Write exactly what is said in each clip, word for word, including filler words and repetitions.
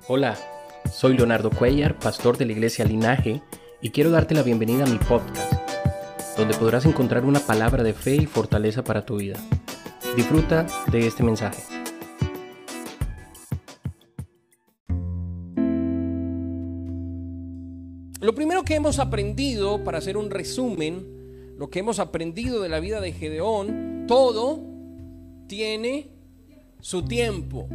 Hola, soy Leonardo Cuellar, pastor de la iglesia Linaje, y quiero darte la bienvenida a mi podcast, donde podrás encontrar una palabra de fe y fortaleza para tu vida. Disfruta de este mensaje. Lo primero que hemos aprendido, para hacer un resumen, lo que hemos aprendido de la vida de Gedeón, todo tiene su tiempo.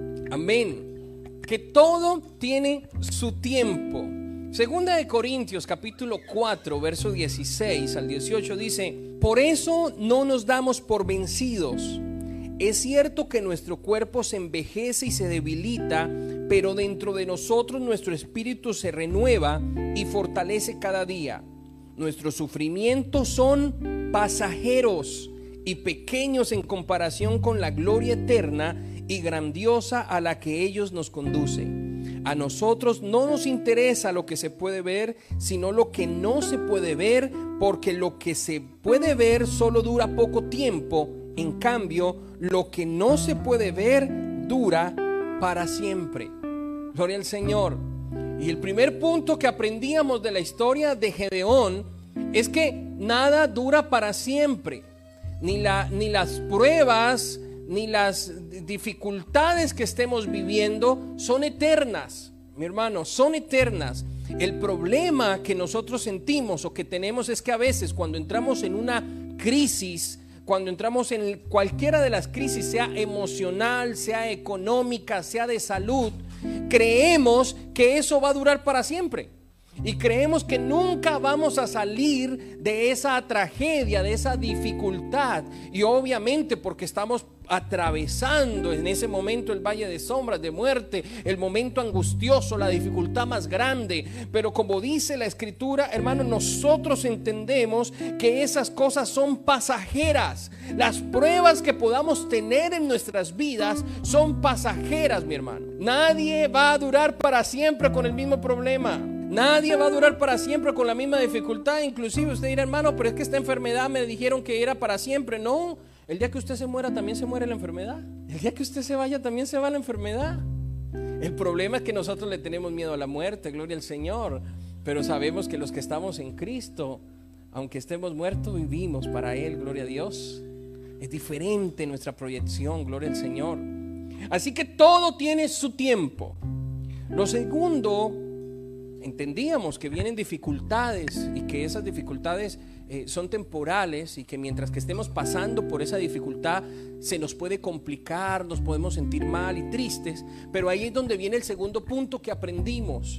Amén. Que todo tiene su tiempo. Segunda de Corintios capítulo cuatro, verso dieciséis al dieciocho dice: por eso no nos damos por vencidos. Es cierto que nuestro cuerpo se envejece y se debilita, pero dentro de nosotros nuestro espíritu se renueva y fortalece cada día. Nuestros sufrimientos son pasajeros y pequeños en comparación con la gloria eterna y grandiosa a la que ellos nos conducen. A nosotros no nos interesa lo que se puede ver, sino lo que no se puede ver, porque lo que se puede ver solo dura poco tiempo. En cambio, lo que no se puede ver dura para siempre. Gloria al Señor. Y el primer punto que aprendíamos de la historia de Gedeón es que nada dura para siempre. Ni, la, ni las pruebas, ni las dificultades que estemos viviendo son eternas, mi hermano, son eternas. El problema que nosotros sentimos o que tenemos es que a veces cuando entramos en una crisis, cuando entramos en cualquiera de las crisis, sea emocional, sea económica, sea de salud, creemos que eso va a durar para siempre. Y creemos que nunca vamos a salir de esa tragedia, de esa dificultad. Y obviamente porque estamos atravesando en ese momento el valle de sombras, de muerte, el momento angustioso, la dificultad más grande. Pero como dice la Escritura, hermano, nosotros entendemos que esas cosas son pasajeras. Las pruebas que podamos tener en nuestras vidas son pasajeras, mi hermano. Nadie va a durar para siempre con el mismo problema. Nadie va a durar para siempre con la misma dificultad. Inclusive usted dirá: hermano, pero es que esta enfermedad me dijeron que era para siempre. No, el día que usted se muera también se muere la enfermedad. El día que usted se vaya también se va la enfermedad. El problema es que nosotros le tenemos miedo a la muerte, gloria al Señor. Pero sabemos que los que estamos en Cristo, aunque estemos muertos, vivimos para Él, gloria a Dios. Es diferente nuestra proyección, gloria al Señor. Así que todo tiene su tiempo. Lo segundo, entendíamos que vienen dificultades y que esas dificultades eh, son temporales, y que mientras que estemos pasando por esa dificultad se nos puede complicar, nos podemos sentir mal y tristes. Pero ahí es donde viene el segundo punto que aprendimos.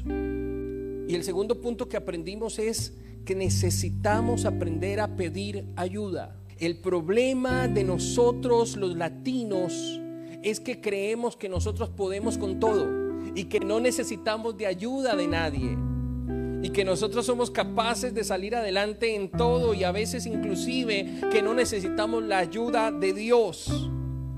Y el segundo punto que aprendimos es que necesitamos aprender a pedir ayuda. El problema de nosotros los latinos es que creemos que nosotros podemos con todo y que no necesitamos de ayuda de nadie, y que nosotros somos capaces de salir adelante en todo, y a veces inclusive que no necesitamos la ayuda de Dios.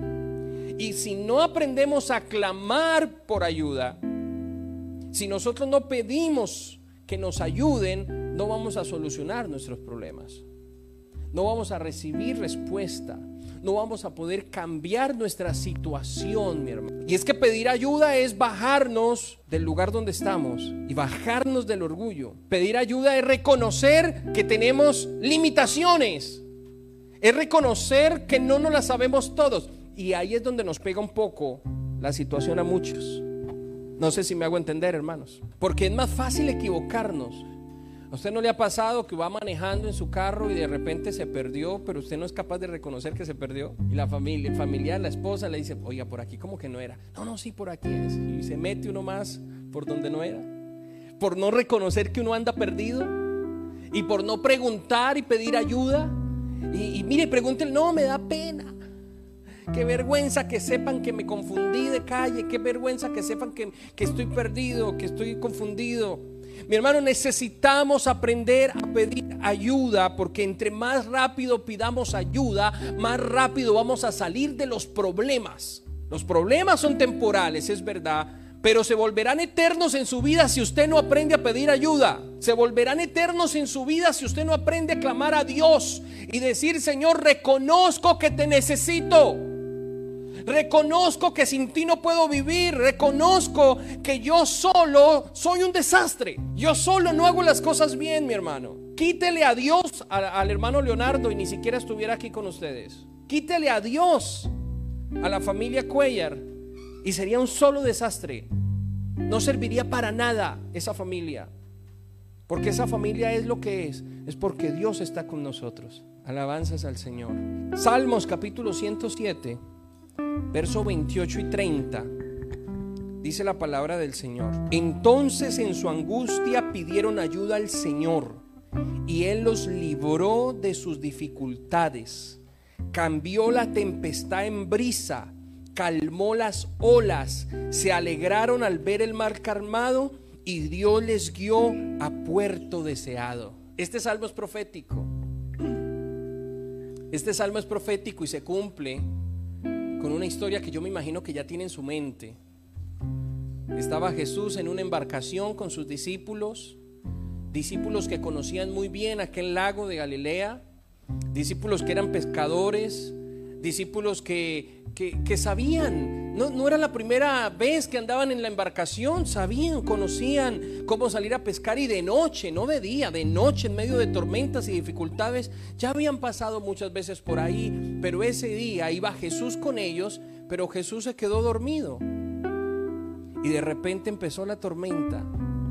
Y si no aprendemos a clamar por ayuda, si nosotros no pedimos que nos ayuden, no vamos a solucionar nuestros problemas, no vamos a recibir respuesta, no vamos a poder cambiar nuestra situación, mi hermano. Y es que pedir ayuda es bajarnos del lugar donde estamos y bajarnos del orgullo. Pedir ayuda es reconocer que tenemos limitaciones, es reconocer que no nos las sabemos todos. Y ahí es donde nos pega un poco la situación a muchos. No sé si me hago entender, hermanos, porque es más fácil equivocarnos. ¿A usted no le ha pasado que va manejando en su carro y de repente se perdió, pero usted no es capaz de reconocer que se perdió? Y la familia, el familiar, la esposa le dice: oiga, por aquí como que no era. No, no, sí, por aquí es. Y se mete uno más por donde no era, por no reconocer que uno anda perdido, y por no preguntar y pedir ayuda. Y, y mire, pregúntenle: no, me da pena. Qué vergüenza que sepan que me confundí de calle. Qué vergüenza que sepan que, que estoy perdido, que estoy confundido. Mi hermano, necesitamos aprender a pedir ayuda, porque entre más rápido pidamos ayuda, más rápido vamos a salir de los problemas. Los problemas son temporales, es verdad, pero se volverán eternos en su vida si usted no aprende a pedir ayuda. Se volverán eternos en su vida si usted no aprende a clamar a Dios y decir: Señor, reconozco que te necesito. Reconozco que sin ti no puedo vivir. Reconozco que yo solo soy un desastre. Yo solo no hago las cosas bien, mi hermano. Quítele a Dios al, al hermano Leonardo y ni siquiera estuviera aquí con ustedes. Quítele a Dios a la familia Cuellar y sería un solo desastre. No serviría para nada esa familia, porque esa familia es lo que es. Es porque Dios está con nosotros. Alabanzas al Señor. Salmos capítulo ciento siete, verso veintiocho y treinta. Dice la palabra del Señor: entonces en su angustia pidieron ayuda al Señor, y Él los libró de sus dificultades. Cambió la tempestad en brisa, calmó las olas, se alegraron al ver el mar calmado, y Dios les guió a puerto deseado. Este salmo es profético. Este salmo es profético y se cumple con una historia que yo me imagino que ya tiene en su mente. Estaba Jesús en una embarcación con sus discípulos, discípulos que conocían muy bien aquel lago de Galilea, discípulos que eran pescadores, discípulos que, que, que sabían, no, no era la primera vez que andaban en la embarcación, sabían, conocían cómo salir a pescar, y de noche, no de día, de noche, en medio de tormentas y dificultades. Ya habían pasado muchas veces por ahí, pero ese día iba Jesús con ellos, pero Jesús se quedó dormido y de repente empezó la tormenta.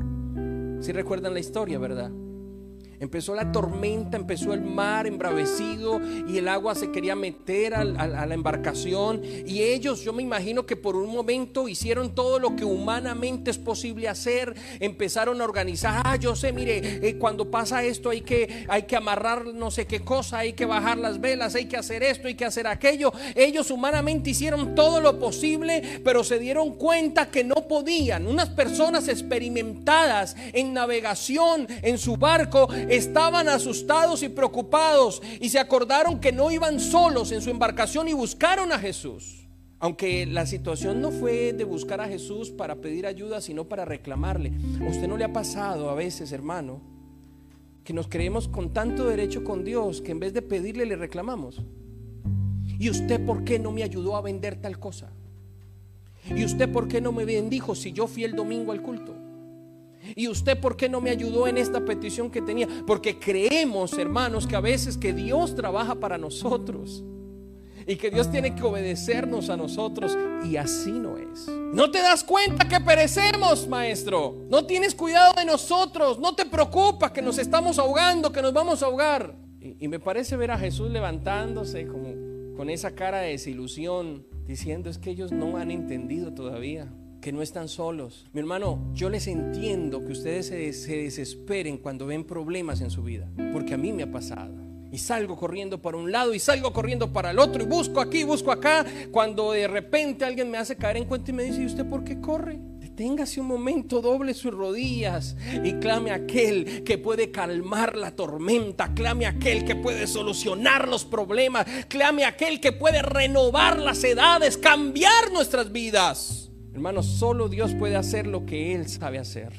¿Sí recuerdan la historia, verdad? Empezó la tormenta, empezó el mar embravecido y el agua se quería meter a, a, a la embarcación, y ellos, yo me imagino que por un momento hicieron todo lo que humanamente es posible hacer. Empezaron a organizar, ah, yo sé, mire, eh, cuando pasa esto hay que, hay que amarrar no sé qué cosa, hay que bajar las velas, hay que hacer esto, hay que hacer aquello. Ellos humanamente hicieron todo lo posible, pero se dieron cuenta que no podían. Unas personas experimentadas en navegación en su barco estaban asustados y preocupados, y se acordaron que no iban solos en su embarcación y buscaron a Jesús. Aunque la situación no fue de buscar a Jesús para pedir ayuda, sino para reclamarle. ¿A usted no le ha pasado a veces, hermano, que nos creemos con tanto derecho con Dios que en vez de pedirle le reclamamos? ¿Y usted por qué no me ayudó a vender tal cosa? ¿Y usted por qué no me bendijo si yo fui el domingo al culto? ¿Y usted por qué no me ayudó en esta petición que tenía? Porque creemos, hermanos, que a veces que Dios trabaja para nosotros y que Dios tiene que obedecernos a nosotros, y así no es. ¿No te das cuenta que perecemos, maestro? ¿No tienes cuidado de nosotros? ¿No te preocupa que nos estamos ahogando, que nos vamos a ahogar? Y, y me parece ver a Jesús levantándose como con esa cara de desilusión, diciendo: es que ellos no han entendido todavía que no están solos. Mi hermano, yo les entiendo que ustedes se, se desesperen cuando ven problemas en su vida, porque a mí me ha pasado, y salgo corriendo para un lado y salgo corriendo para el otro, y busco aquí, busco acá, cuando de repente alguien me hace caer en cuenta y me dice: ¿y usted por qué corre? Deténgase un momento, doble sus rodillas y clame a aquel que puede calmar la tormenta, clame a aquel que puede solucionar los problemas, clame a aquel que puede renovar las edades, cambiar nuestras vidas. Hermanos, solo Dios puede hacer lo que Él sabe hacer.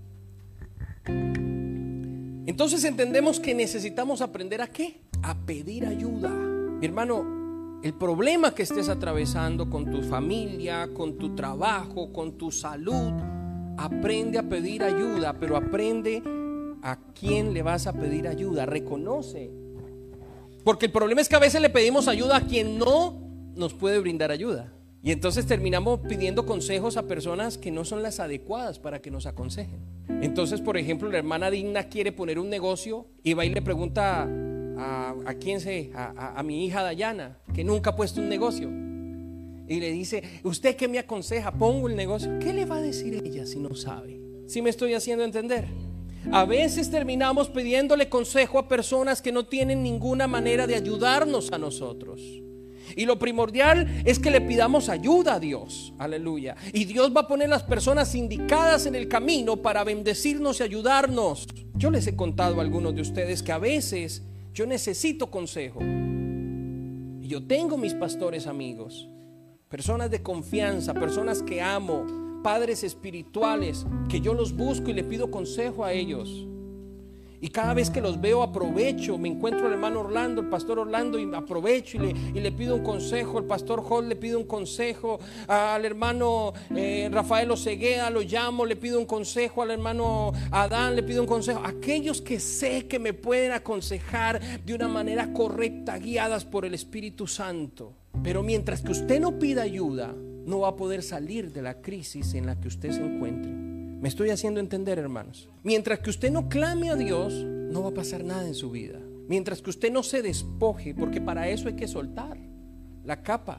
Entonces entendemos que necesitamos aprender ¿a qué? A pedir ayuda. Mi hermano, el problema que estés atravesando con tu familia, con tu trabajo, con tu salud, aprende a pedir ayuda, pero aprende a quién le vas a pedir ayuda. Reconoce. Porque el problema es que a veces le pedimos ayuda a quien no nos puede brindar ayuda. Y entonces terminamos pidiendo consejos a personas que no son las adecuadas para que nos aconsejen. Entonces, por ejemplo, la hermana Digna quiere poner un negocio y va y le pregunta a, a quién sé, a, a, a mi hija Dayana, que nunca ha puesto un negocio. Y le dice: ¿usted qué me aconseja? Pongo el negocio. ¿Qué le va a decir ella si no sabe? ¿Sí me estoy haciendo entender? A veces terminamos pidiéndole consejo a personas que no tienen ninguna manera de ayudarnos a nosotros. Y lo primordial es que le pidamos ayuda a Dios. Aleluya. Y Dios va a poner las personas indicadas en el camino para bendecirnos y ayudarnos. Yo les he contado a algunos de ustedes que a veces yo necesito consejo. Y yo tengo mis pastores amigos, personas de confianza, personas que amo, padres espirituales, que yo los busco y le pido consejo a ellos. Y cada vez que los veo aprovecho, me encuentro al hermano Orlando, el pastor Orlando, y aprovecho y le, y le pido un consejo. El pastor Hall le pido un consejo. Al hermano eh, Rafael Osegueda lo llamo, le pido un consejo. Al hermano Adán le pido un consejo. Aquellos que sé que me pueden aconsejar de una manera correcta, guiadas por el Espíritu Santo. Pero mientras que usted no pida ayuda, no va a poder salir de la crisis en la que usted se encuentre. Me estoy haciendo entender, hermanos. Mientras que usted no clame a Dios, no va a pasar nada en su vida. Mientras que usted no se despoje, porque para eso hay que soltar la capa.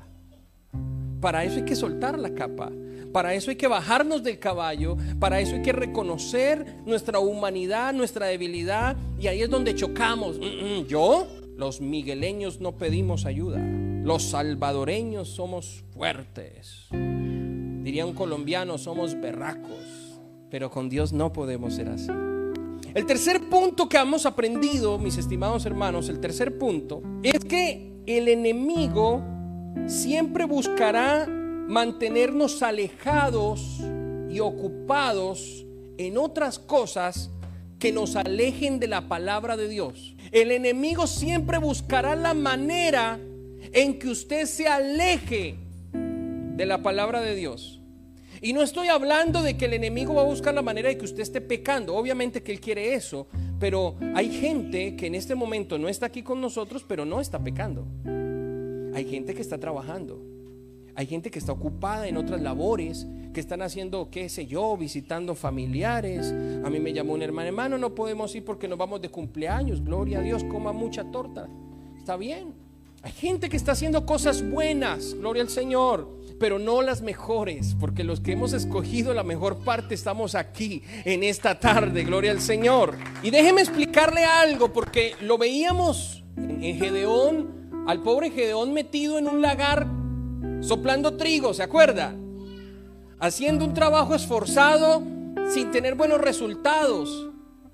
Para eso hay que soltar la capa. Para eso hay que bajarnos del caballo. Para eso hay que reconocer nuestra humanidad, nuestra debilidad. Y ahí es donde chocamos. ¿Yo? Los migueleños no pedimos ayuda. Los salvadoreños somos fuertes. Diría un colombiano, somos berracos. Pero con Dios no podemos ser así. El tercer punto que hemos aprendido, mis estimados hermanos, el tercer punto es que el enemigo siempre buscará mantenernos alejados y ocupados en otras cosas que nos alejen de la palabra de Dios. El enemigo siempre buscará la manera en que usted se aleje de la palabra de Dios. Y no estoy hablando de que el enemigo va a buscar la manera de que usted esté pecando. Obviamente que él quiere eso, pero hay gente que en este momento no está aquí con nosotros, pero no está pecando. Hay gente que está trabajando. Hay gente que está ocupada en otras labores, que están haciendo, qué sé yo, visitando familiares. A mí me llamó un hermano, hermano, no podemos ir porque nos vamos de cumpleaños. Gloria a Dios, coma mucha torta. Está bien. Hay gente que está haciendo cosas buenas, gloria al Señor, pero no las mejores, porque los que hemos escogido la mejor parte estamos aquí en esta tarde, gloria al Señor. Y déjeme explicarle algo, porque lo veíamos en Gedeón, al pobre Gedeón metido en un lagar soplando trigo, ¿se acuerda? Haciendo un trabajo esforzado sin tener buenos resultados.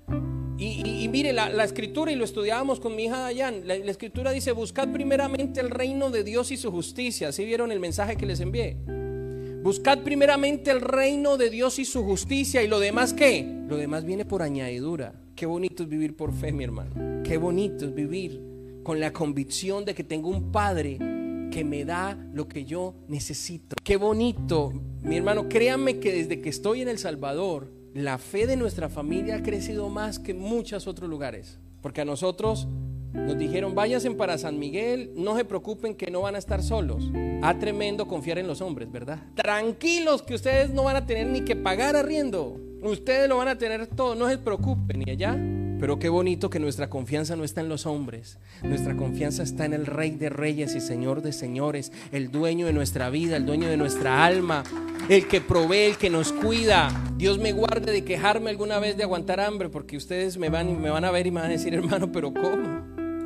Y, y, y mire la, la escritura, y lo estudiábamos con mi hija Dayan, la, la escritura dice: buscad primeramente el reino de Dios y su justicia. ¿Sí vieron el mensaje que les envié? Buscad primeramente el reino de Dios y su justicia, y lo demás, ¿qué? Lo demás viene por añadidura. Qué bonito es vivir por fe, mi hermano. Qué bonito es vivir con la convicción de que tengo un Padre que me da lo que yo necesito. Qué bonito, mi hermano. Créanme que desde que estoy en El Salvador, la fe de nuestra familia ha crecido más que en muchos otros lugares. Porque a nosotros nos dijeron: váyanse para San Miguel, no se preocupen que no van a estar solos. Ah, tremendo confiar en los hombres, ¿verdad? Tranquilos que ustedes no van a tener ni que pagar arriendo. Ustedes lo van a tener todo, no se preocupen. Y allá, pero qué bonito que nuestra confianza no está en los hombres. Nuestra confianza está en el Rey de Reyes y Señor de Señores, el dueño de nuestra vida, el dueño de nuestra alma, el que provee, el que nos cuida. Dios me guarde de quejarme alguna vez de aguantar hambre, porque ustedes me van, me van a ver y me van a decir: hermano, pero ¿cómo?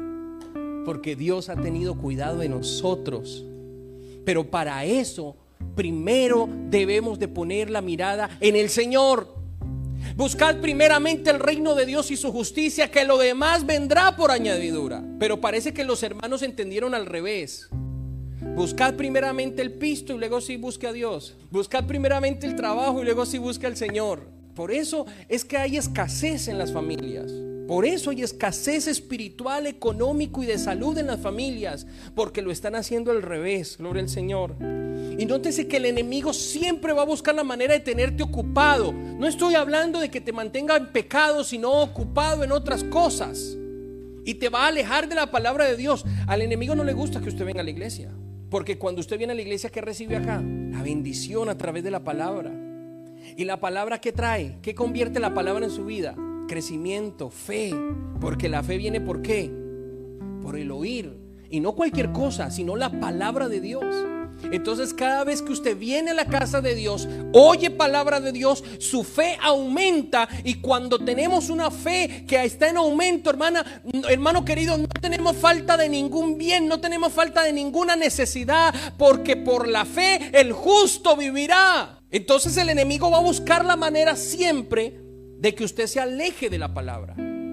Porque Dios ha tenido cuidado de nosotros. Pero para eso primero debemos de poner la mirada en el Señor. Buscad primeramente el reino de Dios y su justicia, que lo demás vendrá por añadidura. Pero parece que los hermanos entendieron al revés. Buscad primeramente el pisto y luego sí busque a Dios. Buscad primeramente el trabajo y luego sí busque al Señor. Por eso es que hay escasez en las familias. Por eso hay escasez espiritual, económico y de salud en las familias, porque lo están haciendo al revés, gloria al Señor. Y nótese que el enemigo siempre va a buscar la manera de tenerte ocupado. No estoy hablando de que te mantenga en pecado, sino ocupado en otras cosas. Y te va a alejar de la palabra de Dios. Al enemigo no le gusta que usted venga a la iglesia, porque cuando usted viene a la iglesia, ¿qué recibe acá? La bendición a través de la palabra. ¿Y la palabra qué trae? ¿Qué convierte la palabra en su vida? Crecimiento, fe. Porque la fe viene ¿por qué? Por el oír. Y no cualquier cosa, sino la palabra de Dios. Entonces cada vez que usted viene a la casa de Dios, oye palabra de Dios, su fe aumenta. Y cuando tenemos una fe que está en aumento, hermana, hermano querido, no tenemos falta de ningún bien, no tenemos falta de ninguna necesidad, porque por la fe el justo vivirá. Entonces el enemigo va a buscar la manera siempre de que usted se aleje de la palabra.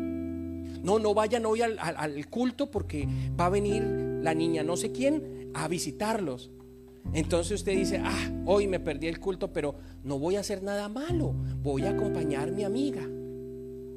No, no vayan hoy al, al, al culto porque va a venir la niña no sé quién a visitarlos. Entonces usted dice: ah, hoy me perdí el culto, pero no voy a hacer nada malo, voy a acompañar a mi amiga.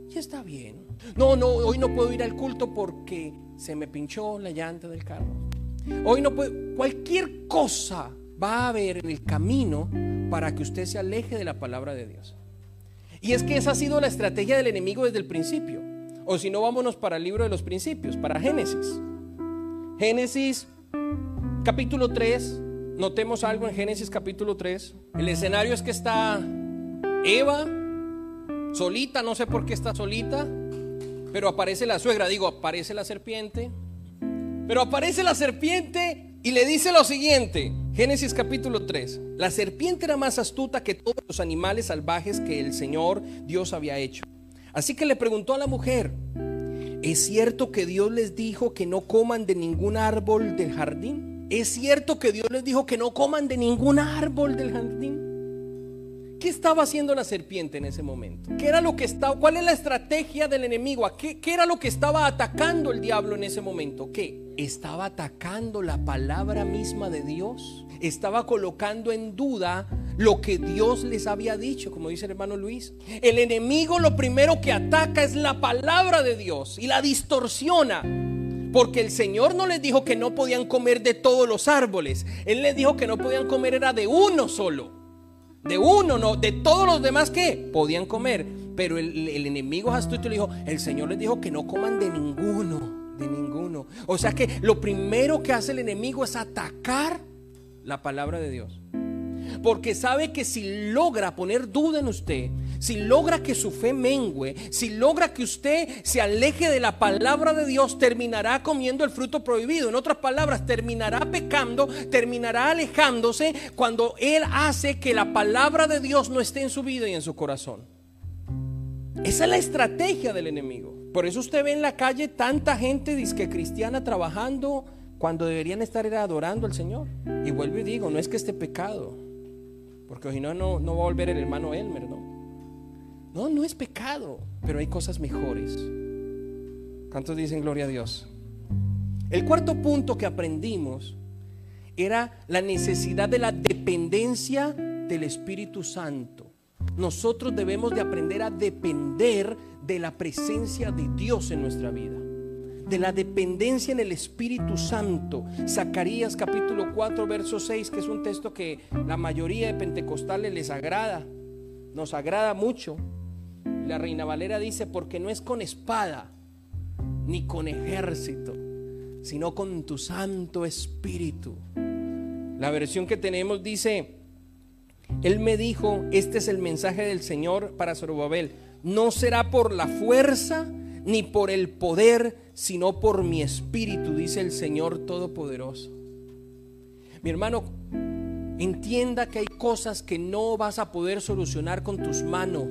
y está bien. No, no, hoy no puedo ir al culto porque se me pinchó la llanta del carro. Hoy no puedo. Cualquier cosa va a haber en el camino para que usted se aleje de la palabra de Dios. Y es que esa ha sido la estrategia del enemigo desde el principio. O si no, vámonos para el libro de los principios, para Génesis. Génesis capítulo tres. Notemos algo en Génesis capítulo tres. El escenario es que está Eva solita, no sé por qué está solita, pero aparece la suegra, digo, aparece la serpiente. Pero aparece la serpiente y le dice lo siguiente. Génesis capítulo tres. La serpiente era más astuta que todos los animales salvajes que el Señor Dios había hecho. Así que le preguntó a la mujer: ¿es cierto que Dios les dijo que no coman de ningún árbol del jardín? ¿Es cierto que Dios les dijo que no coman de ningún árbol del jardín? ¿Qué estaba haciendo la serpiente en ese momento? ¿Qué era lo que estaba? ¿Cuál es la estrategia del enemigo? ¿Qué, qué era lo que estaba atacando el diablo en ese momento? ¿Qué? Estaba atacando la palabra misma de Dios. Estaba colocando en duda lo que Dios les había dicho, como dice el hermano Luis. El enemigo lo primero que ataca es la palabra de Dios y la distorsiona. Porque el Señor no les dijo que no podían comer de todos los árboles. Él les dijo que no podían comer, era de uno solo. De uno, no, de todos los demás que podían comer. Pero el, el enemigo astuto le dijo: el Señor les dijo que no coman de ninguno, de ninguno. O sea que lo primero que hace el enemigo es atacar la palabra de Dios. Porque sabe que si logra poner duda en usted, si logra que su fe mengüe, si logra que usted se aleje de la palabra de Dios, terminará comiendo el fruto prohibido. En otras palabras, terminará pecando, terminará alejándose cuando él hace que la palabra de Dios no esté en su vida y en su corazón. Esa es la estrategia del enemigo. Por eso usted ve en la calle tanta gente disque cristiana trabajando cuando deberían estar adorando al Señor. Y vuelvo y digo, no es que esté pecado, porque si no, no, no va a volver el hermano Elmer, ¿no? No, no es pecado, pero hay cosas mejores. ¿Cuántos dicen gloria a Dios? El cuarto punto que aprendimos era la necesidad de la dependencia del Espíritu Santo. Nosotros debemos de aprender a depender de la presencia de Dios en nuestra vida, de la dependencia en el Espíritu Santo. Zacarías capítulo cuatro verso seis, que es un texto que la mayoría de pentecostales les agrada, nos agrada mucho. La Reina Valera dice: porque no es con espada ni con ejército, sino con tu Santo Espíritu. La versión que tenemos dice: Él me dijo, este es el mensaje del Señor para Zorobabel: no será por la fuerza ni por el poder, sino por mi espíritu, dice el Señor Todopoderoso. Mi hermano, entienda que hay cosas que no vas a poder solucionar con tus manos.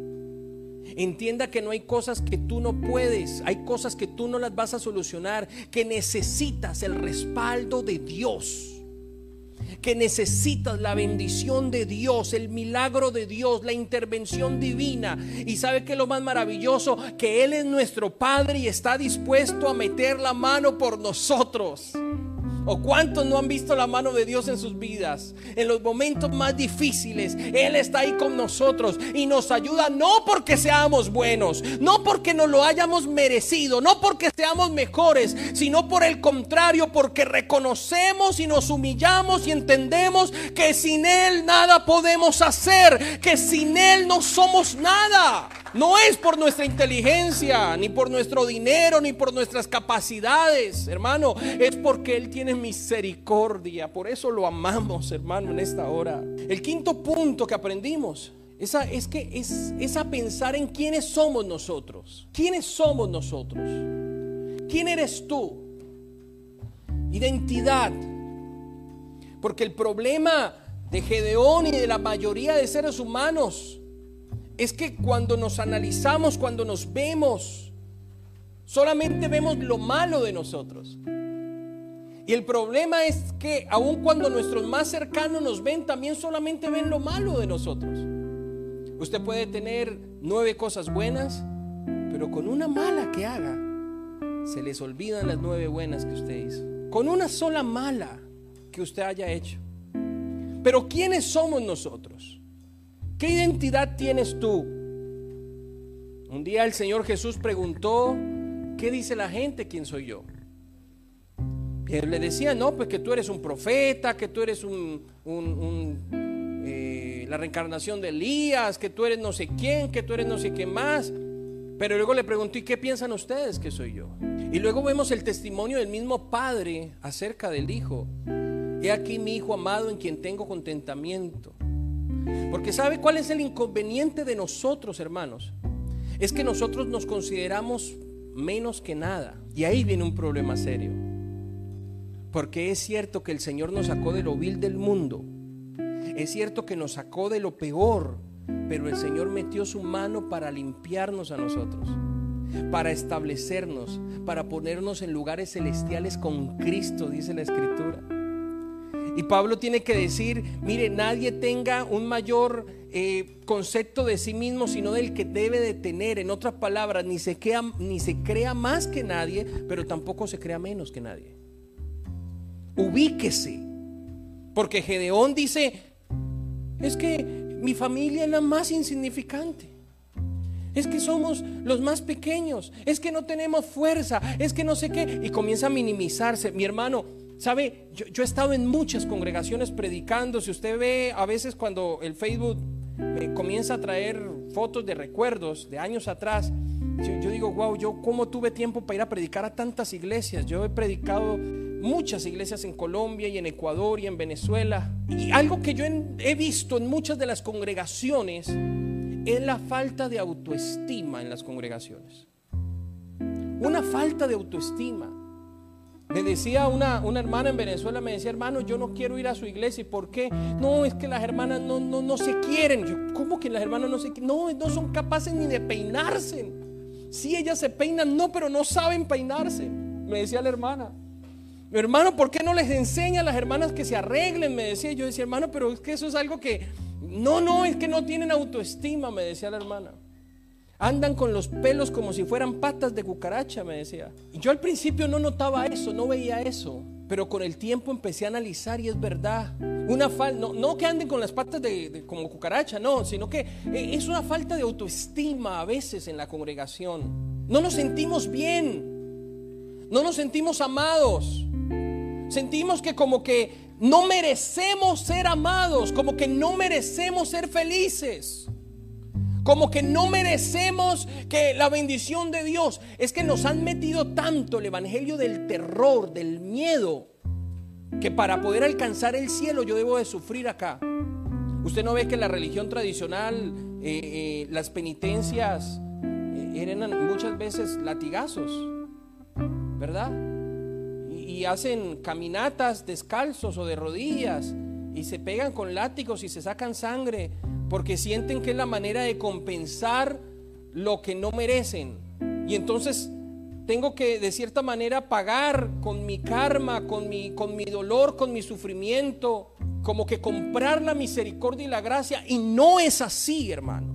Entienda que no hay cosas que tú no puedes, hay cosas que tú no las vas a solucionar, que necesitas el respaldo de Dios, que necesitas la bendición de Dios, el milagro de Dios, la intervención divina. Y sabe que lo más maravilloso, que Él es nuestro Padre y está dispuesto a meter la mano por nosotros. ¿O cuántos no han visto la mano de Dios en sus vidas? En los momentos más difíciles Él está ahí con nosotros y nos ayuda, no porque seamos buenos, no porque nos lo hayamos merecido, no porque seamos mejores, sino por el contrario, porque reconocemos y nos humillamos y entendemos que sin Él nada podemos hacer, que sin Él no somos nada. No es por nuestra inteligencia, ni por nuestro dinero, ni por nuestras capacidades, hermano. Es porque Él tiene misericordia. Por eso lo amamos, hermano, en esta hora. El quinto punto que aprendimos es, a, es que es, es a pensar en quiénes somos nosotros. ¿Quiénes somos nosotros? ¿Quién eres tú? Identidad. Porque el problema de Gedeón y de la mayoría de seres humanos es que cuando nos analizamos, cuando nos vemos, solamente vemos lo malo de nosotros. Y el problema es que aun cuando nuestros más cercanos nos ven, también solamente ven lo malo de nosotros. Usted puede tener nueve cosas buenas, pero con una mala que haga, se les olvidan las nueve buenas que usted hizo. Con una sola mala que usted haya hecho. Pero ¿quiénes somos nosotros? ¿Qué identidad tienes tú? Un día el Señor Jesús preguntó: ¿qué dice la gente? ¿Quién soy yo? Y él le decía: no, pues que tú eres un profeta, que tú eres un, un, un eh, la reencarnación de Elías, que tú eres no sé quién, que tú eres no sé qué más. Pero luego le preguntó: ¿y qué piensan ustedes que soy yo? Y luego vemos el testimonio del mismo Padre acerca del Hijo. He aquí mi Hijo amado, en quien tengo contentamiento. Porque ¿sabe cuál es el inconveniente de nosotros, hermanos? Es que nosotros nos consideramos menos que nada. Y ahí viene un problema serio. Porque es cierto que el Señor nos sacó de lo vil del mundo. Es cierto que nos sacó de lo peor. Pero el Señor metió su mano para limpiarnos a nosotros, para establecernos, para ponernos en lugares celestiales con Cristo, dice la Escritura. Y Pablo tiene que decir: mire, nadie tenga un mayor eh, concepto de sí mismo sino del que debe de tener. En otras palabras, ni se crea, ni se crea más que nadie, pero tampoco se crea menos que nadie. Ubíquese. Porque Gedeón dice: es que mi familia es la más insignificante, es que somos los más pequeños, es que no tenemos fuerza, es que no sé qué. Y comienza a minimizarse. Mi hermano, ¿sabe? Yo, yo he estado en muchas congregaciones predicando. Si usted ve a veces cuando el Facebook me comienza a traer fotos de recuerdos de años atrás, yo, yo digo: wow, yo cómo tuve tiempo para ir a predicar a tantas iglesias. Yo he predicado muchas iglesias en Colombia y en Ecuador y en Venezuela. Y algo que yo he visto en muchas de las congregaciones es la falta de autoestima en las congregaciones. Una falta de autoestima. Me decía una, una hermana en Venezuela, me decía: hermano, yo no quiero ir a su iglesia. ¿Y por qué? No, es que las hermanas no, no, no se quieren. Yo: ¿cómo que las hermanas no se quieren? No, no son capaces ni de peinarse. Sí, ellas se peinan, no, pero no saben peinarse. Me decía la hermana. Hermano, ¿por qué no les enseña a las hermanas que se arreglen? Me decía. Yo decía: hermano, pero es que eso es algo que... No, no, es que no tienen autoestima, me decía la hermana. Andan con los pelos como si fueran patas de cucaracha, me decía. Y yo al principio no notaba eso, no veía eso. Pero con el tiempo empecé a analizar y es verdad. Una falta, no, no que anden con las patas de, de, como cucaracha, no, sino que es una falta de autoestima a veces en la congregación. No nos sentimos bien, no nos sentimos amados. Sentimos que como que no merecemos ser amados, como que no merecemos ser felices, como que no merecemos que la bendición de Dios. Es que nos han metido tanto el evangelio del terror, del miedo, que para poder alcanzar el cielo yo debo de sufrir acá. Usted no ve que la religión tradicional, eh, eh, las penitencias eh, eran muchas veces latigazos, ¿verdad? Y hacen caminatas descalzos o de rodillas y se pegan con látigos y se sacan sangre porque sienten que es la manera de compensar lo que no merecen. Y entonces tengo que de cierta manera pagar con mi karma, con mi, con mi dolor, con mi sufrimiento, como que comprar la misericordia y la gracia. Y no es así, hermano.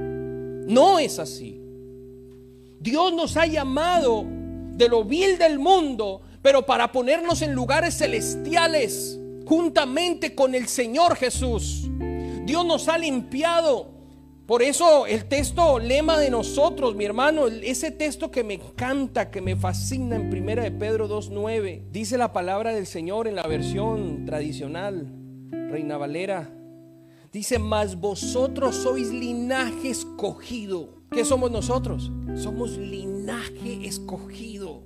No es así. Dios nos ha llamado de lo vil del mundo, pero para ponernos en lugares celestiales juntamente con el Señor Jesús. Dios nos ha limpiado. Por eso el texto lema de nosotros, mi hermano, ese texto que me encanta, que me fascina, en primera de Pedro dos nueve, dice la palabra del Señor en la versión tradicional, Reina Valera. Dice: mas vosotros sois linaje escogido. ¿Qué somos nosotros? Somos linaje escogido,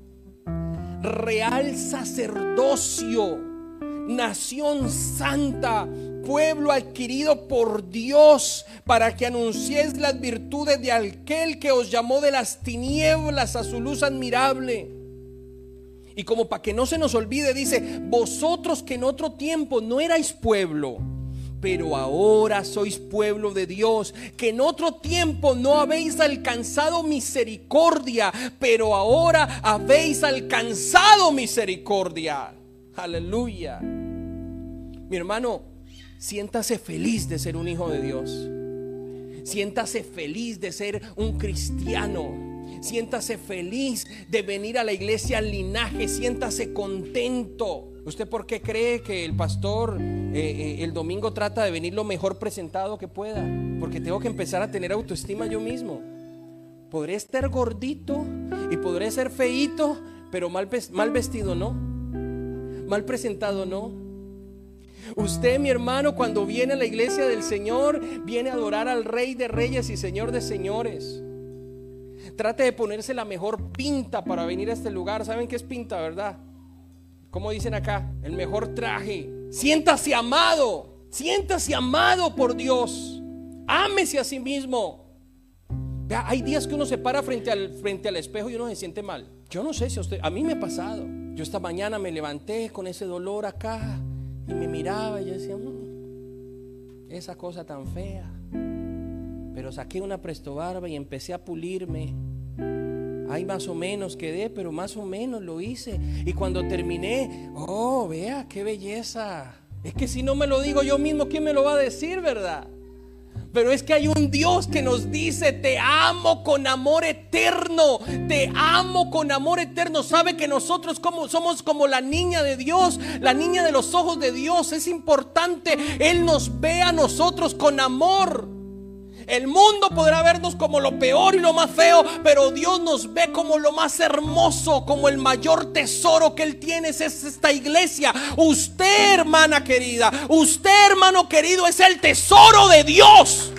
real sacerdocio, nación santa, pueblo adquirido por Dios, para que anunciéis las virtudes de aquel que os llamó de las tinieblas a su luz admirable. Y como para que no se nos olvide, dice: vosotros que en otro tiempo no erais pueblo, pero ahora sois pueblo de Dios, que en otro tiempo no habéis alcanzado misericordia, pero ahora habéis alcanzado misericordia. Aleluya. Mi hermano, siéntase feliz de ser un hijo de Dios. Siéntase feliz de ser un cristiano. Siéntase feliz de venir a la iglesia al Linaje. Siéntase contento. ¿Usted por qué cree que el pastor eh, eh, el domingo trata de venir lo mejor presentado que pueda? Porque tengo que empezar a tener autoestima yo mismo. Podré estar gordito y podré ser feíto, pero mal, mal vestido no, mal presentado no. Usted, mi hermano, cuando viene a la iglesia del Señor, viene a adorar al Rey de Reyes y Señor de Señores. Trate de ponerse la mejor pinta para venir a este lugar. ¿Saben qué es pinta, verdad? Como dicen acá, el mejor traje. Siéntase amado, siéntase amado por Dios. Ámese a sí mismo. Vea, hay días que uno se para frente al, frente al espejo y uno se siente mal. Yo no sé si a usted, a mí me ha pasado. Yo esta mañana me levanté con ese dolor acá y me miraba y yo decía, mmm, esa cosa tan fea. Pero saqué una Presto Barba y empecé a pulirme. Ahí más o menos quedé, pero más o menos lo hice. Y cuando terminé, oh, vea qué belleza. Es que si no me lo digo yo mismo, ¿quién me lo va a decir, verdad? Pero es que hay un Dios que nos dice: te amo con amor eterno, te amo con amor eterno. Sabe que nosotros como, somos como la niña de Dios, la niña de los ojos de Dios. Es importante, Él nos ve a nosotros con amor. El mundo podrá vernos como lo peor y lo más feo, pero Dios nos ve como lo más hermoso, como el mayor tesoro que Él tiene. Es esta iglesia. Usted, hermana querida, usted, hermano querido, es el tesoro de Dios.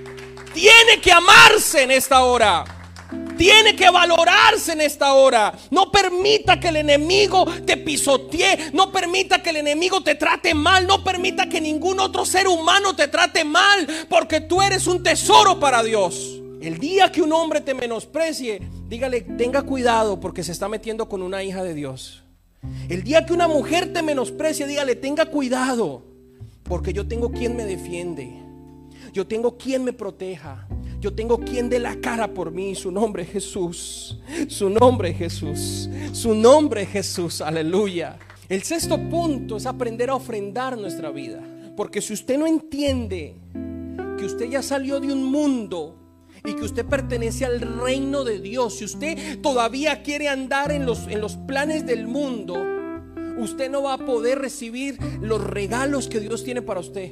Tiene que amarse en esta hora. Tiene que valorarse en esta hora. No permita que el enemigo te pisotee. No permita que el enemigo te trate mal. No permita que ningún otro ser humano te trate mal, porque tú eres un tesoro para Dios. El día que un hombre te menosprecie, dígale: tenga cuidado, porque se está metiendo con una hija de Dios. El día que una mujer te menosprecie, dígale: tenga cuidado, porque yo tengo quien me defiende. Yo tengo quien me proteja. Yo tengo quien dé la cara por mí. Su nombre es Jesús. Su nombre es Jesús. Su nombre es Jesús. Aleluya. El sexto punto es aprender a ofrendar nuestra vida. Porque si usted no entiende que usted ya salió de un mundo y que usted pertenece al reino de Dios, si usted todavía quiere andar en los, en los planes del mundo, usted no va a poder recibir los regalos que Dios tiene para usted.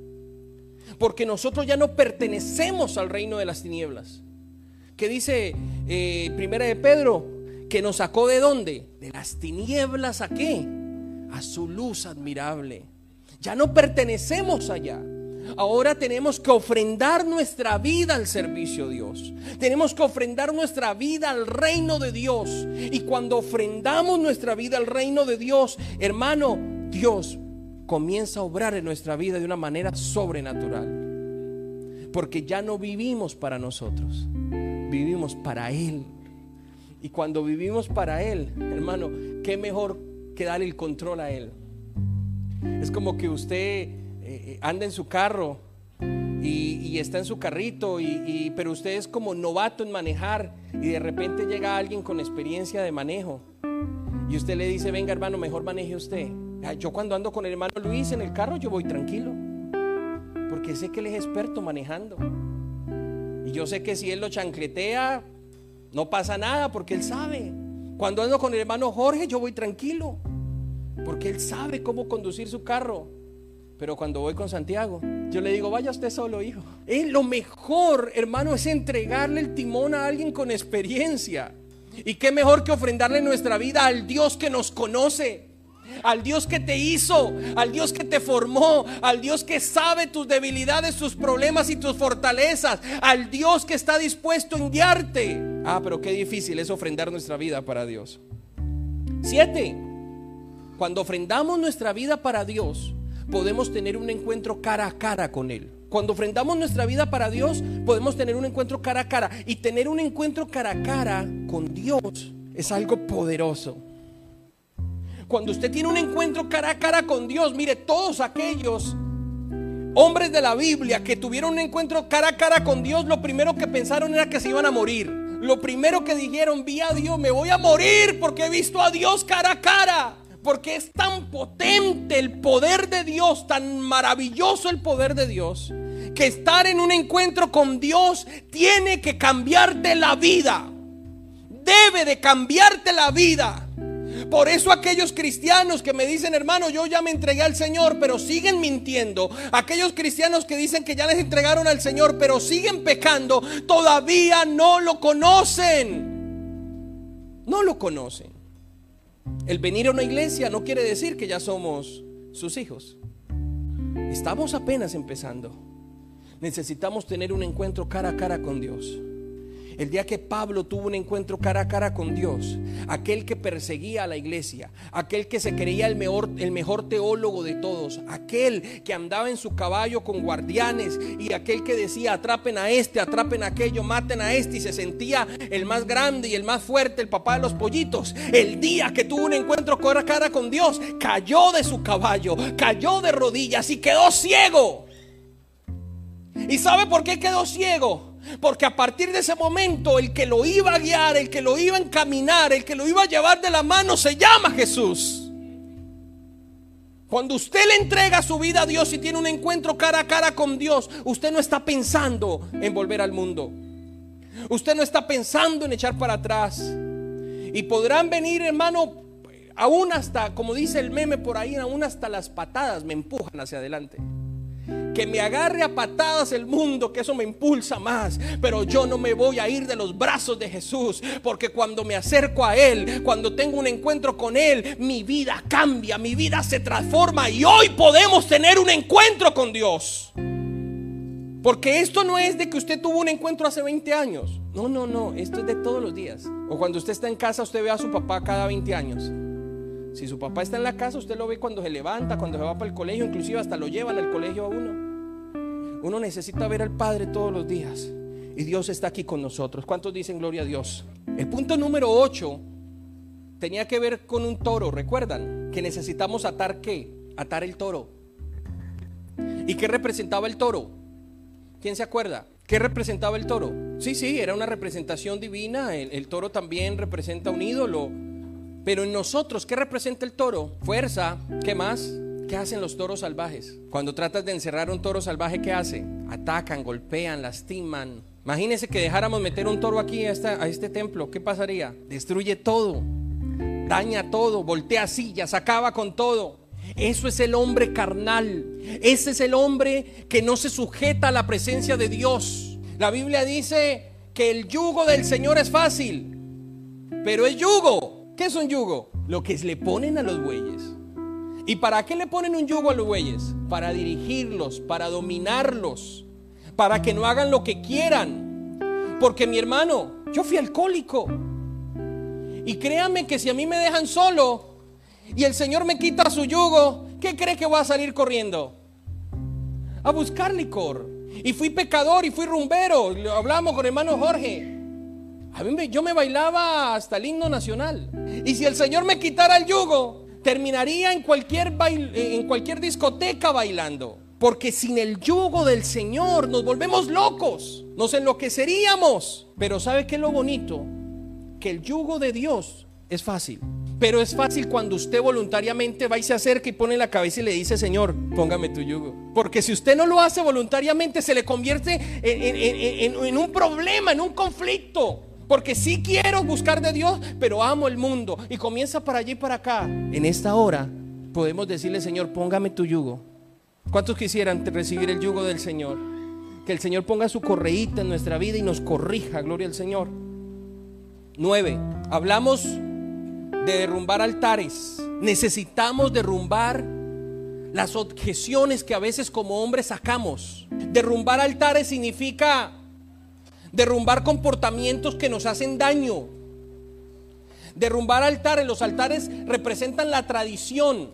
Porque nosotros ya no pertenecemos al reino de las tinieblas. ¿Qué dice eh, Primera de Pedro? Que nos sacó ¿de dónde? De las tinieblas. ¿A qué? A su luz admirable. Ya no pertenecemos allá. Ahora tenemos que ofrendar nuestra vida al servicio de Dios. Tenemos que ofrendar nuestra vida al reino de Dios. Y cuando ofrendamos nuestra vida al reino de Dios, hermano, Dios comienza a obrar en nuestra vida de una manera sobrenatural. Porque ya no vivimos para nosotros, vivimos para Él. Y cuando vivimos para Él, hermano, qué mejor que darle el control a Él. Es como que usted eh, anda en su carro y, y está en su carrito y, y, pero usted es como novato en manejar, y de repente llega alguien con experiencia de manejo y usted le dice: venga, hermano, mejor maneje usted. Yo cuando ando con el hermano Luis en el carro, yo voy tranquilo, porque sé que él es experto manejando. Y yo sé que si él lo chancletea, no pasa nada, porque él sabe. Cuando ando con el hermano Jorge, yo voy tranquilo, porque él sabe cómo conducir su carro. Pero cuando voy con Santiago, yo le digo: vaya usted solo, hijo. Es lo mejor, hermano, es entregarle el timón a alguien con experiencia. Y qué mejor que ofrendarle nuestra vida al Dios que nos conoce, al Dios que te hizo, al Dios que te formó, al Dios que sabe tus debilidades, tus problemas y tus fortalezas, al Dios que está dispuesto a guiarte. Ah, pero qué difícil es ofrendar nuestra vida para Dios. Siete, cuando ofrendamos nuestra vida para Dios, podemos tener un encuentro cara a cara con Él. Cuando ofrendamos nuestra vida para Dios, podemos tener un encuentro cara a cara. Y tener un encuentro cara a cara con Dios es algo poderoso. Cuando usted tiene un encuentro cara a cara con Dios, mire, todos aquellos hombres de la Biblia que tuvieron un encuentro cara a cara con Dios, lo primero que pensaron era que se iban a morir. Lo primero que dijeron: vi a Dios, me voy a morir porque he visto a Dios cara a cara. Porque es tan potente el poder de Dios, tan maravilloso el poder de Dios, que estar en un encuentro con Dios tiene que cambiarte la vida. Debe de cambiarte la vida. Por eso aquellos cristianos que me dicen, hermano, yo ya me entregué al Señor, pero siguen mintiendo. Aquellos cristianos que dicen que ya les entregaron al Señor, pero siguen pecando, todavía no lo conocen. No lo conocen. El venir a una iglesia no quiere decir que ya somos sus hijos. Estamos apenas empezando. Necesitamos tener un encuentro cara a cara con Dios. El día que Pablo tuvo un encuentro cara a cara con Dios, aquel que perseguía a la iglesia, aquel que se creía el mejor, el mejor teólogo de todos, aquel que andaba en su caballo con guardianes y aquel que decía atrapen a este, atrapen a aquello, maten a este, y se sentía el más grande y el más fuerte, el papá de los pollitos. El día que tuvo un encuentro cara a cara con Dios, cayó de su caballo, cayó de rodillas y quedó ciego. ¿Y sabe por qué quedó ciego? Porque a partir de ese momento el que lo iba a guiar, el que lo iba a encaminar, el que lo iba a llevar de la mano se llama Jesús. Cuando usted le entrega su vida a Dios y tiene un encuentro cara a cara con Dios, usted no está pensando en volver al mundo. Usted no está pensando en echar para atrás. Y podrán venir, hermano, aún hasta, como dice el meme por ahí, aún hasta las patadas me empujan hacia adelante. Que me agarre a patadas el mundo, que eso me impulsa más. Pero yo no me voy a ir de los brazos de Jesús, porque cuando me acerco a Él, cuando tengo un encuentro con Él, mi vida cambia, mi vida se transforma. Y hoy podemos tener un encuentro con Dios. Porque esto no es de que usted tuvo un encuentro hace veinte años. No, no, no, esto es de todos los días. O cuando usted está en casa, usted ve a su papá cada veinte años. Si su papá está en la casa, usted lo ve cuando se levanta, cuando se va para el colegio, inclusive hasta lo llevan al colegio a uno. Uno necesita ver al Padre todos los días, y Dios está aquí con nosotros. ¿Cuántos dicen gloria a Dios? El punto número ocho tenía que ver con un toro. ¿Recuerdan? Que necesitamos atar ¿qué? Atar el toro. ¿Y qué representaba el toro? ¿Quién se acuerda? ¿Qué representaba el toro? Sí, sí, era una representación divina. El, el toro también representa un ídolo. Pero en nosotros, ¿qué representa el toro? Fuerza. ¿Qué más? ¿Qué hacen los toros salvajes? Cuando tratas de encerrar un toro salvaje, ¿qué hace? Atacan, golpean, lastiman. Imagínense que dejáramos meter un toro aquí a, esta, a este templo. ¿Qué pasaría? Destruye todo, daña todo, voltea sillas, acaba con todo. Eso es el hombre carnal. Ese es el hombre que no se sujeta a la presencia de Dios. La Biblia dice que el yugo del Señor es fácil, pero es yugo. ¿Qué es un yugo? Lo que le ponen a los bueyes. ¿Y para qué le ponen un yugo a los bueyes? Para dirigirlos, para dominarlos, para que no hagan lo que quieran. Porque mi hermano, yo fui alcohólico, y créanme que si a mí me dejan solo y el Señor me quita su yugo, ¿qué cree que voy a salir corriendo? A buscar licor. Y fui pecador y fui rumbero. Hablamos con hermano Jorge. A mí me, yo me bailaba hasta el himno nacional. Y si el Señor me quitara el yugo, terminaría en cualquier, bail, en cualquier discoteca bailando. Porque sin el yugo del Señor nos volvemos locos, nos enloqueceríamos. Pero ¿sabe qué es lo bonito? Que el yugo de Dios es fácil. Pero es fácil cuando usted voluntariamente va y se acerca y pone la cabeza y le dice: Señor, póngame tu yugo. Porque si usted no lo hace voluntariamente, se le convierte en, en, en, en un problema, en un conflicto. Porque sí quiero buscar de Dios, pero amo el mundo. Y comienza para allí y para acá. En esta hora podemos decirle: Señor, póngame tu yugo. ¿Cuántos quisieran recibir el yugo del Señor? Que el Señor ponga su correíta en nuestra vida y nos corrija. Gloria al Señor. Nueve. Hablamos de derrumbar altares. Necesitamos derrumbar las objeciones que a veces como hombres sacamos. Derrumbar altares significa derrumbar comportamientos que nos hacen daño. Derrumbar altares. Los altares representan la tradición,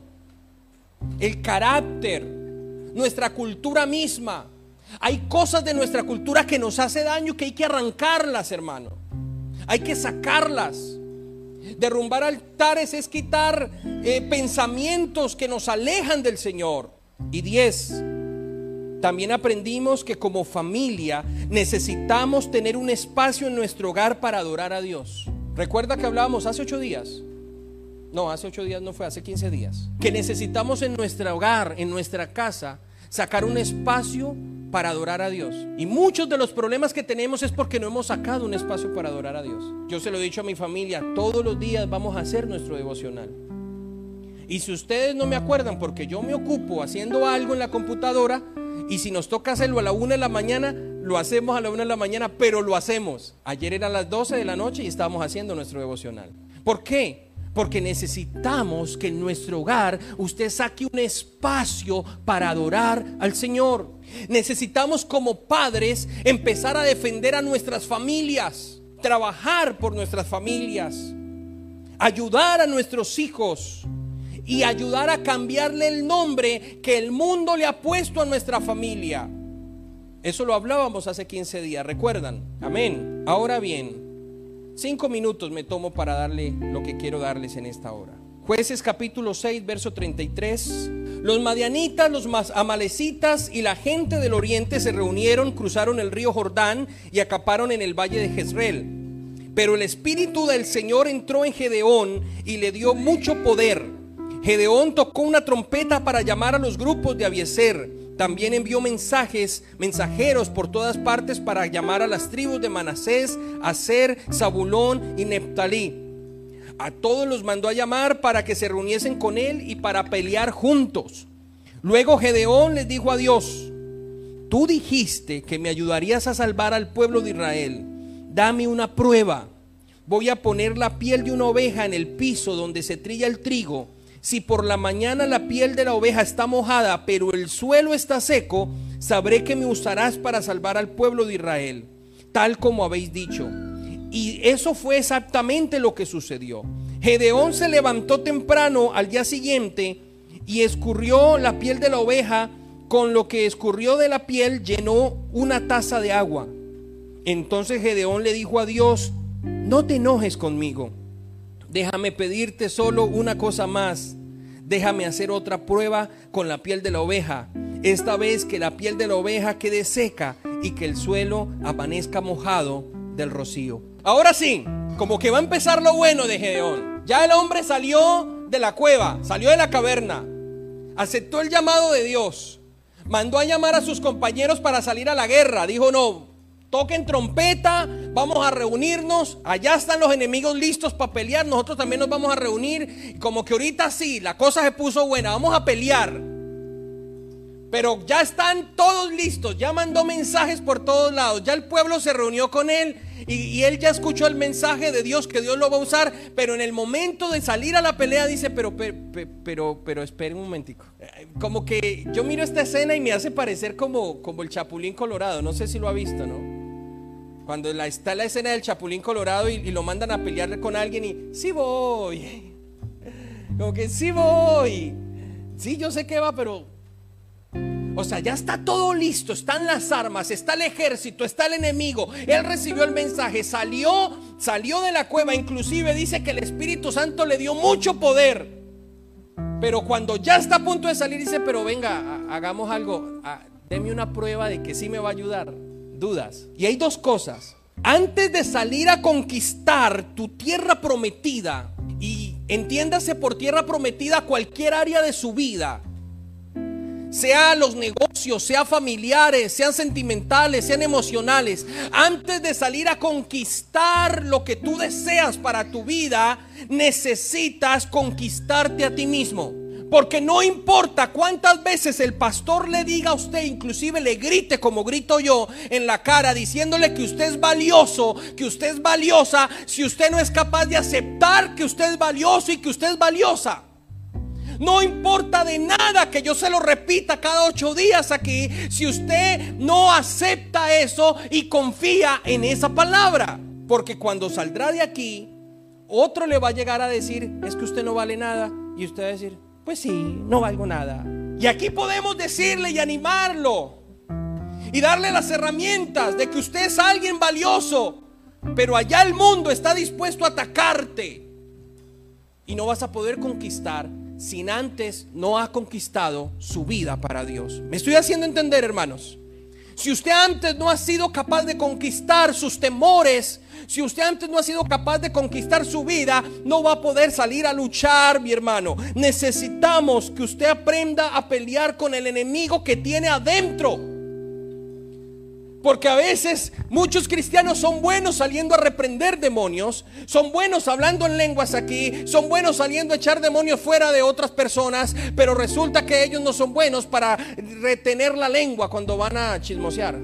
el carácter, nuestra cultura misma. Hay cosas de nuestra cultura que nos hace daño, que hay que arrancarlas, hermano. Hay que sacarlas. Derrumbar altares es quitar eh, pensamientos que nos alejan del Señor. Y diez. También aprendimos que como familia necesitamos tener un espacio en nuestro hogar para adorar a Dios. ¿Recuerda que hablábamos hace ocho días? No, hace ocho días no fue, hace quince días. Que necesitamos en nuestro hogar, en nuestra casa, sacar un espacio para adorar a Dios. Y muchos de los problemas que tenemos es porque no hemos sacado un espacio para adorar a Dios. Yo se lo he dicho a mi familia, todos los días vamos a hacer nuestro devocional. Y si ustedes no me acuerdan, porque yo me ocupo haciendo algo en la computadora, y si nos toca hacerlo a la una de la mañana, lo hacemos a la una de la mañana, pero lo hacemos. Ayer eran las doce de la noche y estábamos haciendo nuestro devocional. ¿Por qué? Porque necesitamos que en nuestro hogar usted saque un espacio para adorar al Señor. Necesitamos como padres empezar a defender a nuestras familias, trabajar por nuestras familias, ayudar a nuestros hijos y ayudar a cambiarle el nombre que el mundo le ha puesto a nuestra familia. Eso lo hablábamos hace quince días, ¿recuerdan? Amén. Ahora bien, cinco minutos me tomo para darle lo que quiero darles en esta hora. Jueces capítulo seis, verso treinta y tres. Los madianitas, los amalecitas y la gente del oriente se reunieron, cruzaron el río Jordán y acamparon en el valle de Jezreel. Pero el espíritu del Señor entró en Gedeón y le dio mucho poder. Gedeón tocó una trompeta para llamar a los grupos de Abiezer. También envió mensajes, mensajeros por todas partes para llamar a las tribus de Manasés, Aser, Zabulón y Neftalí. A todos los mandó a llamar para que se reuniesen con él y para pelear juntos. Luego Gedeón les dijo a Dios: tú dijiste que me ayudarías a salvar al pueblo de Israel. Dame una prueba. Voy a poner la piel de una oveja en el piso donde se trilla el trigo. Si por la mañana la piel de la oveja está mojada, pero el suelo está seco, sabré que me usarás para salvar al pueblo de Israel, tal como habéis dicho. Y eso fue exactamente lo que sucedió. Gedeón se levantó temprano al día siguiente y escurrió la piel de la oveja. Con lo que escurrió de la piel llenó una taza de agua. Entonces Gedeón le dijo a Dios: no te enojes conmigo. Déjame pedirte solo una cosa más. Déjame hacer otra prueba con la piel de la oveja. Esta vez que la piel de la oveja quede seca y que el suelo amanezca mojado del rocío. Ahora sí, como que va a empezar lo bueno de Gedeón. Ya el hombre salió de la cueva, salió de la caverna, aceptó el llamado de Dios, mandó a llamar a sus compañeros para salir a la guerra. Dijo: no, toquen trompeta, vamos a reunirnos, allá están los enemigos listos para pelear, nosotros también nos vamos a reunir. Como que ahorita sí, la cosa se puso buena, vamos a pelear. Pero ya están todos listos, ya mandó mensajes por todos lados, ya el pueblo se reunió con él y, y él ya escuchó el mensaje de Dios, que Dios lo va a usar. Pero en el momento de salir a la pelea dice: pero, pero, pero, pero esperen un momentico. Como que yo miro esta escena y me hace parecer como, como el Chapulín Colorado, no sé si lo ha visto, ¿no? Cuando la, está la escena del Chapulín Colorado y, y lo mandan a pelear con alguien y sí voy, como que sí voy, sí yo sé que va, pero... O sea, ya está todo listo, están las armas, está el ejército, está el enemigo. Él recibió el mensaje, salió, salió de la cueva. Inclusive dice que el Espíritu Santo le dio mucho poder. Pero cuando ya está a punto de salir dice: pero venga, hagamos algo, deme una prueba de que sí me va a ayudar. Dudas. Y hay dos cosas. Antes de salir a conquistar tu tierra prometida, y entiéndase por tierra prometida cualquier área de su vida, sea los negocios, sea familiares, sean sentimentales, sean emocionales. Antes de salir a conquistar lo que tú deseas para tu vida, necesitas conquistarte a ti mismo. Porque no importa cuántas veces el pastor le diga a usted, inclusive le grite como grito yo en la cara, diciéndole que usted es valioso, que usted es valiosa, si usted no es capaz de aceptar que usted es valioso y que usted es valiosa. No importa de nada que yo se lo repita cada ocho días aquí, si usted no acepta eso y confía en esa palabra. Porque cuando saldrá de aquí, otro le va a llegar a decir: es que usted no vale nada. Y usted va a decir: pues sí, no valgo nada. Y aquí podemos decirle y animarlo y darle las herramientas de que usted es alguien valioso. Pero allá el mundo está dispuesto a atacarte y no vas a poder conquistar sin antes no ha conquistado su vida para Dios. ¿Me estoy haciendo entender, hermanos? Si usted antes no ha sido capaz de conquistar sus temores, si usted antes no ha sido capaz de conquistar su vida, no va a poder salir a luchar, mi hermano. Necesitamos que usted aprenda a pelear con el enemigo que tiene adentro. Porque a veces muchos cristianos son buenos saliendo a reprender demonios, son buenos hablando en lenguas aquí, son buenos saliendo a echar demonios fuera de otras personas, pero resulta que ellos no son buenos para retener la lengua cuando van a chismosear.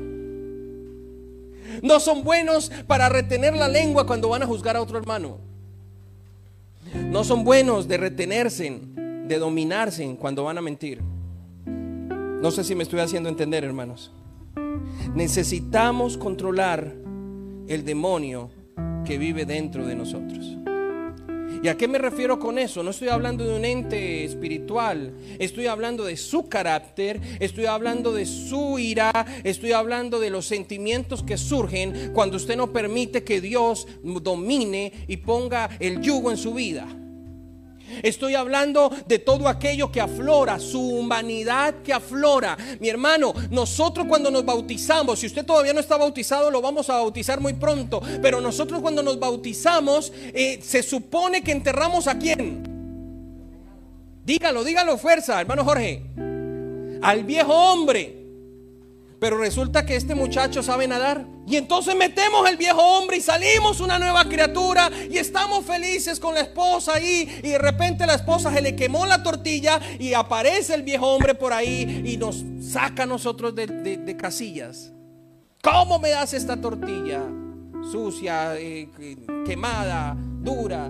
No son buenos para retener la lengua cuando van a juzgar a otro hermano. No son buenos de retenerse, de dominarse cuando van a mentir. No sé si me estoy haciendo entender, hermanos. Necesitamos controlar el demonio que vive dentro de nosotros. ¿Y a qué me refiero con eso? No estoy hablando de un ente espiritual, estoy hablando de su carácter, estoy hablando de su ira, estoy hablando de los sentimientos que surgen cuando usted no permite que Dios domine y ponga el yugo en su vida. Estoy hablando de todo aquello que aflora, su humanidad que aflora. Mi hermano, nosotros cuando nos bautizamos, si usted todavía no está bautizado, lo vamos a bautizar muy pronto. Pero nosotros cuando nos bautizamos, eh, se supone que enterramos ¿a quién? Dígalo, dígalo fuerza, hermano Jorge. Al viejo hombre. Pero resulta que este muchacho sabe nadar. Y entonces metemos el viejo hombre y salimos una nueva criatura. Y estamos felices con la esposa ahí. Y de repente la esposa se le quemó la tortilla. Y aparece el viejo hombre por ahí. Y nos saca a nosotros de, de, de casillas. ¿Cómo me das esta tortilla? Sucia, eh, quemada, dura.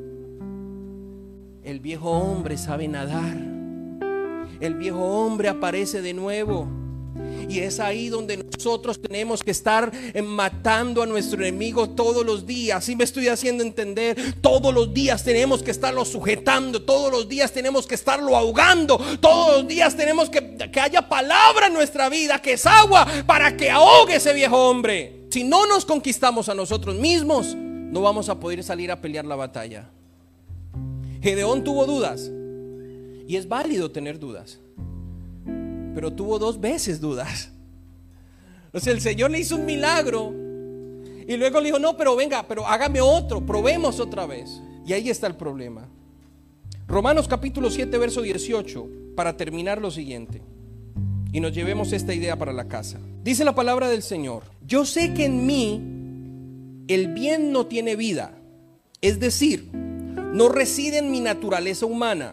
El viejo hombre sabe nadar. El viejo hombre aparece de nuevo. Y es ahí donde nosotros tenemos que estar matando a nuestro enemigo todos los días. ¿Sí me estoy haciendo entender? Todos los días tenemos que estarlo sujetando. Todos los días tenemos que estarlo ahogando. Todos los días tenemos que que haya palabra en nuestra vida, que es agua, para que ahogue ese viejo hombre. Si no nos conquistamos a nosotros mismos, no vamos a poder salir a pelear la batalla. Gedeón tuvo dudas. Y es válido tener dudas. Pero tuvo dos veces dudas. O sea, el Señor le hizo un milagro y luego le dijo, no, pero venga, pero hágame otro, probemos otra vez. Y ahí está el problema. Romanos capítulo siete, verso dieciocho, para terminar lo siguiente. Y nos llevemos esta idea para la casa. Dice la palabra del Señor: yo sé que en mí el bien no tiene vida. Es decir, no reside en mi naturaleza humana.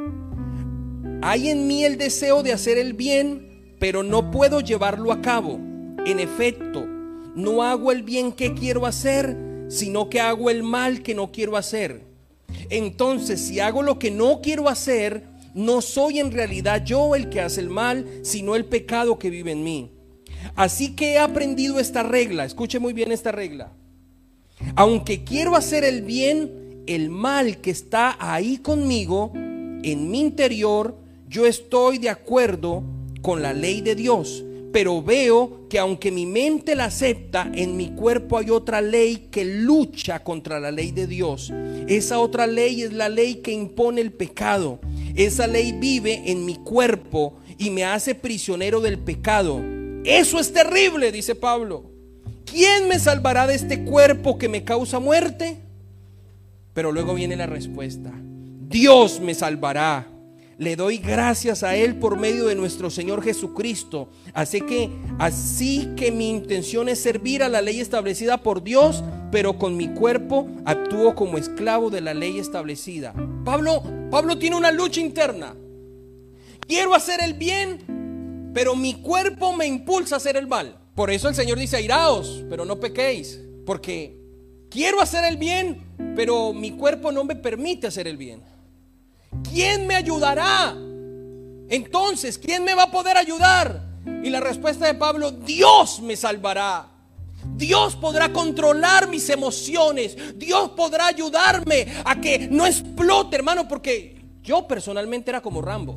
Hay en mí el deseo de hacer el bien, pero no puedo llevarlo a cabo. En efecto, no hago el bien que quiero hacer, sino que hago el mal que no quiero hacer. Entonces, si hago lo que no quiero hacer, no soy en realidad yo el que hace el mal, sino el pecado que vive en mí. Así que he aprendido esta regla. Escuche muy bien esta regla. Aunque quiero hacer el bien, el mal que está ahí conmigo, en mi interior, yo estoy de acuerdo con la ley de Dios, pero veo que aunque mi mente la acepta, en mi cuerpo hay otra ley que lucha contra la ley de Dios. Esa otra ley es la ley que impone el pecado. Esa ley vive en mi cuerpo y me hace prisionero del pecado. Eso es terrible, dice Pablo. ¿Quién me salvará de este cuerpo que me causa muerte? Pero luego viene la respuesta: Dios me salvará. Le doy gracias a Él por medio de nuestro Señor Jesucristo. Así que, así que mi intención es servir a la ley establecida por Dios, pero con mi cuerpo actúo como esclavo de la ley establecida. Pablo, Pablo tiene una lucha interna. Quiero hacer el bien, pero mi cuerpo me impulsa a hacer el mal. Por eso el Señor dice: airaos, pero no pequéis. Porque quiero hacer el bien, pero mi cuerpo no me permite hacer el bien. ¿Quién me ayudará? Entonces, ¿quién me va a poder ayudar? Y la respuesta de Pablo: Dios me salvará. Dios podrá controlar mis emociones. Dios podrá ayudarme a que no explote, hermano, porque yo personalmente era como Rambo.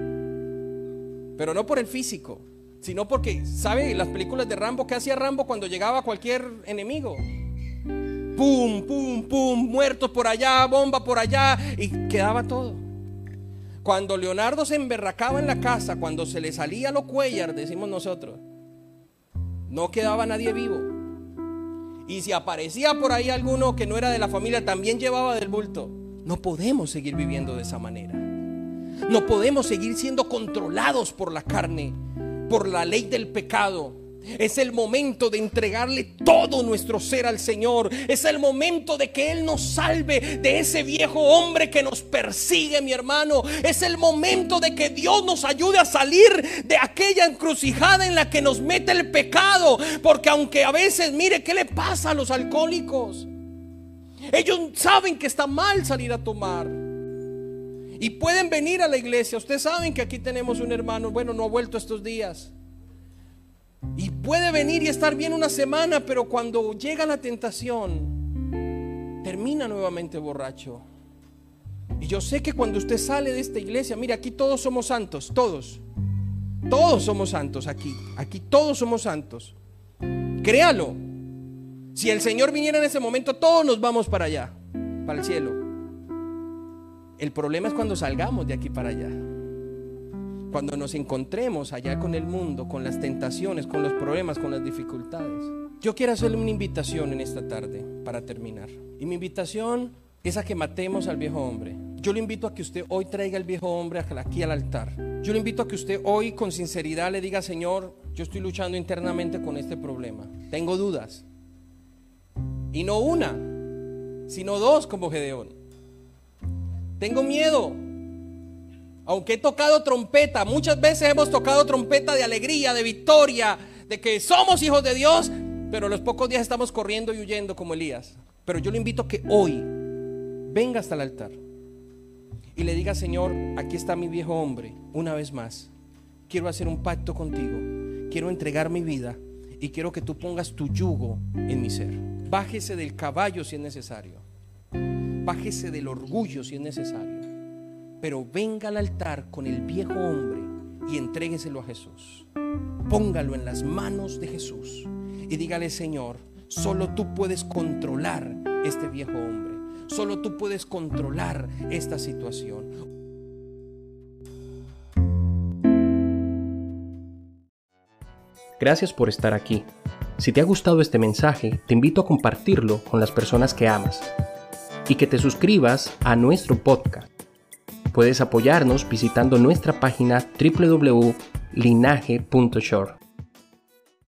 Pero no por el físico, sino porque, ¿sabe las películas de Rambo? ¿Qué hacía Rambo cuando llegaba a cualquier enemigo? Pum, pum, pum, muertos por allá, bomba por allá, y quedaba todo. Cuando Leonardo se emberracaba en la casa, cuando se le salía lo Cuellar, decimos nosotros, no quedaba nadie vivo. Y si aparecía por ahí alguno que no era de la familia, también llevaba del bulto. No podemos seguir viviendo de esa manera. No podemos seguir siendo controlados por la carne, por la ley del pecado. Es el momento de entregarle todo nuestro ser al Señor. Es el momento de que Él nos salve de ese viejo hombre que nos persigue, mi hermano. Es el momento de que Dios nos ayude a salir de aquella encrucijada en la que nos mete el pecado. Porque aunque a veces, mire, ¿qué le pasa a los alcohólicos? Ellos saben que está mal salir a tomar y pueden venir a la iglesia. Ustedes saben que aquí tenemos un hermano, bueno, no ha vuelto estos días, y puede venir y estar bien una semana, pero cuando llega la tentación, termina nuevamente borracho. Y yo sé que cuando usted sale de esta iglesia, mire, aquí todos somos santos, todos. Todos somos santos aquí. Aquí todos somos santos. Créalo. Si el Señor viniera en ese momento, todos nos vamos para allá, para el cielo. El problema es cuando salgamos de aquí para allá. Cuando nos encontremos allá con el mundo, con las tentaciones, con los problemas, con las dificultades. Yo quiero hacerle una invitación en esta tarde para terminar. Y mi invitación es a que matemos al viejo hombre. Yo le invito a que usted hoy traiga al viejo hombre aquí al altar. Yo le invito a que usted hoy con sinceridad le diga: Señor, yo estoy luchando internamente con este problema. Tengo dudas. Y no una, sino dos, como Gedeón. Tengo miedo. Aunque he tocado trompeta, muchas veces hemos tocado trompeta de alegría, de victoria, de que somos hijos de Dios, pero a los pocos días estamos corriendo y huyendo como Elías. Pero yo le invito a que hoy venga hasta el altar y le diga: Señor, aquí está mi viejo hombre, una vez más. Quiero hacer un pacto contigo, quiero entregar mi vida y quiero que tú pongas tu yugo en mi ser. Bájese del caballo si es necesario, bájese del orgullo si es necesario, pero venga al altar con el viejo hombre y entrégueselo a Jesús. Póngalo en las manos de Jesús y dígale: Señor, solo tú puedes controlar este viejo hombre, solo tú puedes controlar esta situación. Gracias por estar aquí. Si te ha gustado este mensaje, te invito a compartirlo con las personas que amas y que te suscribas a nuestro podcast. Puedes apoyarnos visitando nuestra página doble u doble u doble u punto linaje punto shore.